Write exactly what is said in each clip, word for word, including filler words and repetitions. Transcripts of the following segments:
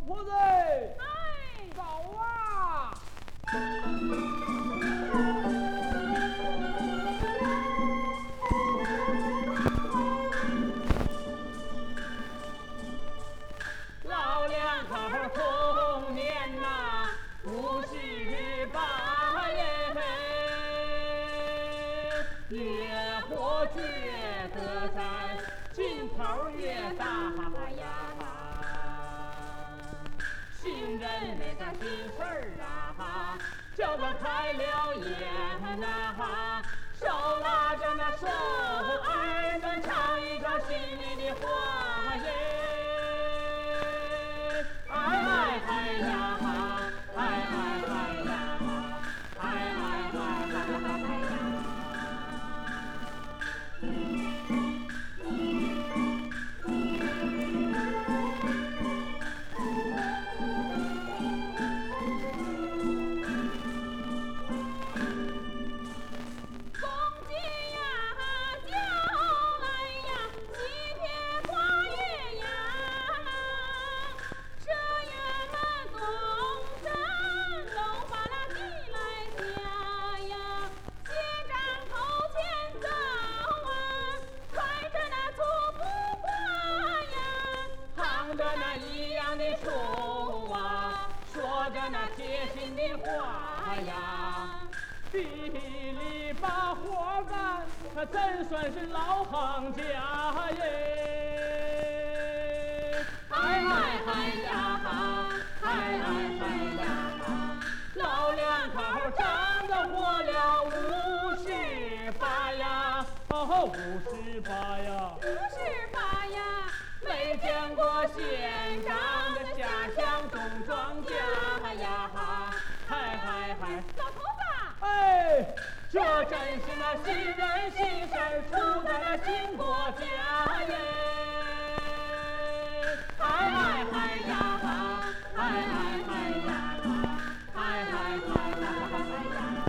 婆子， 哎， 早啊！ 老两口同年呐，五十八耶，越活觉得咱劲头越大呀。新人那个新事儿啊，叫咱开了眼呐，手拉着那手儿，咱唱一唱心里的话耶。哎哎哎呀，哎哎哎呀，哎哎哎哎呀。地里把活干，他真算是老行家耶！哎哎哎呀，哎哎哎呀，老两口长得活了五十八呀， 哦，五十八呀， 五十八呀，没见过县长的家乡种庄稼呀！嗨嗨嗨，老头子。 哎， 这真是那新人新事儿出在了新国家耶！哎哎哎呀，哎哎哎呀，哎哎哎呀！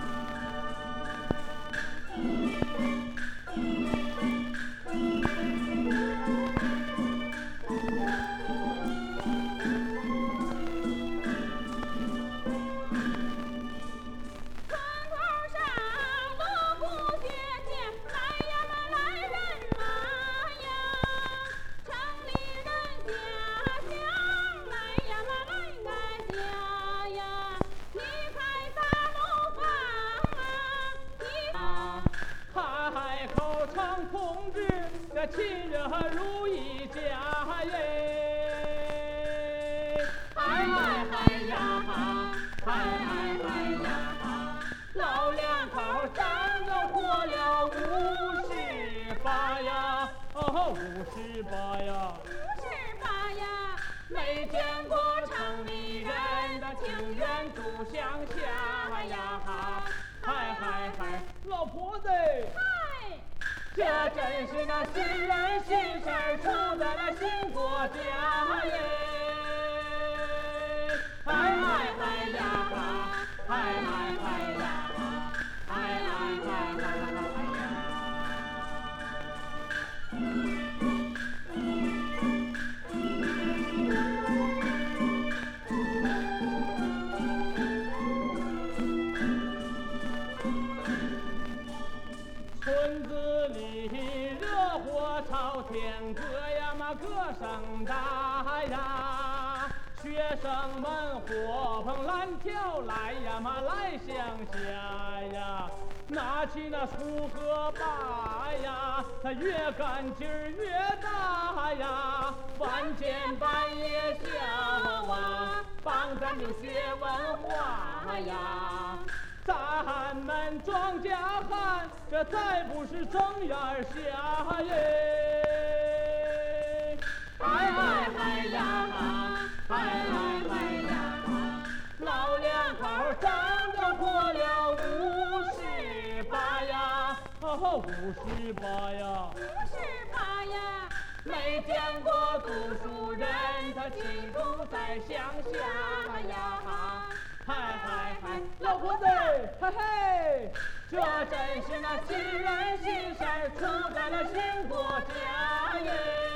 同志，这亲热如一家耶！ 哎哎哎呀，哎哎哎呀，老两口长得活了五十八呀， 哦，五十八呀， 五十八呀，没见过城里人的情愿住乡下呀！嗨嗨嗨， 老婆子。 这真是那新人新事儿出在了新国家耶！哎哎哎呀，哎哎哎呀，哎哎哎呀！ 村子里热火朝天，歌呀嘛歌声大呀，学生们火捧蓝条来呀嘛来乡下呀，拿起那锄和把呀，他越干劲儿越大呀，晚间半夜笑啊，帮咱们学文化呀。咱们庄稼汉，这再不是睁眼瞎耶！ 哎哎哎呀，哎哎哎呀，老两口长得活了五十八呀， 哦，五十八呀， 五十八呀，没见过读书人，他亲住在乡下呀！ 嗨嗨嗨，老婆子，嘿嘿， 这真是那新人新事儿出在了新国家耶！